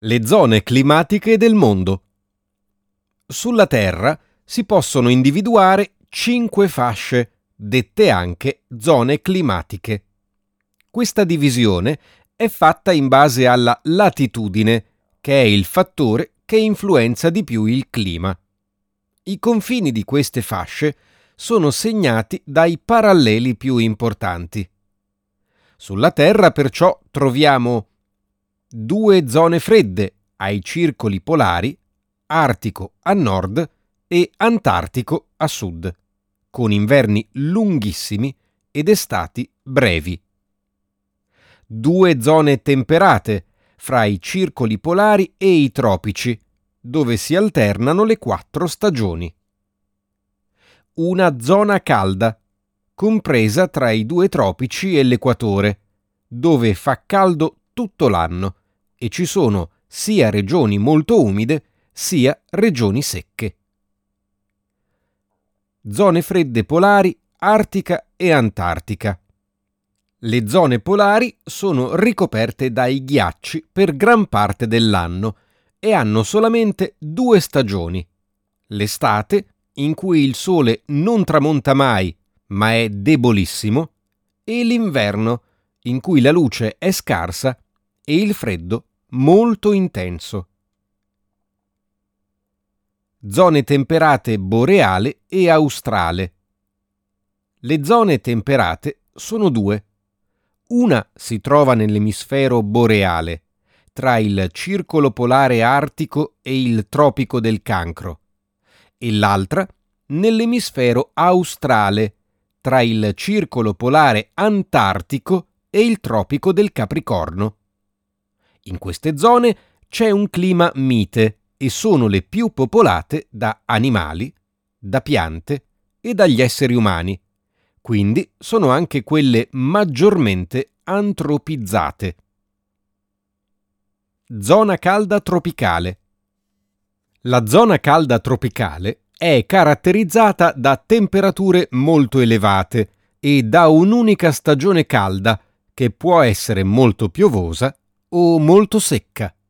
Le zone climatiche del mondo. Sulla Terra si possono individuare 5 fasce, dette anche zone climatiche. Questa divisione è fatta in base alla latitudine, che è il fattore che influenza di più il clima. I confini di queste fasce sono segnati dai paralleli più importanti. Sulla Terra perciò troviamo 2 zone fredde ai circoli polari, Artico a nord e Antartico a sud, con inverni lunghissimi ed estati brevi. 2 zone temperate fra i circoli polari e i tropici, dove si alternano le 4 stagioni. Una zona calda, compresa tra i 2 tropici e l'equatore, dove fa caldo tutto l'anno e ci sono sia regioni molto umide sia regioni secche. Zone fredde polari, Artica e Antartica. Le zone polari sono ricoperte dai ghiacci per gran parte dell'anno e hanno solamente 2 stagioni: l'estate, in cui il sole non tramonta mai ma è debolissimo, e l'inverno, in cui la luce è scarsa e il freddo molto intenso. Zone temperate boreale e australe. Le zone temperate sono 2. Una si trova nell'emisfero boreale, tra il circolo polare artico e il tropico del Cancro, e l'altra nell'emisfero australe, tra il circolo polare antartico e il tropico del Capricorno. In queste zone c'è un clima mite e sono le più popolate da animali, da piante e dagli esseri umani, quindi sono anche quelle maggiormente antropizzate. Zona calda tropicale. La zona calda tropicale è caratterizzata da temperature molto elevate e da un'unica stagione calda che può essere molto piovosa o molto secca.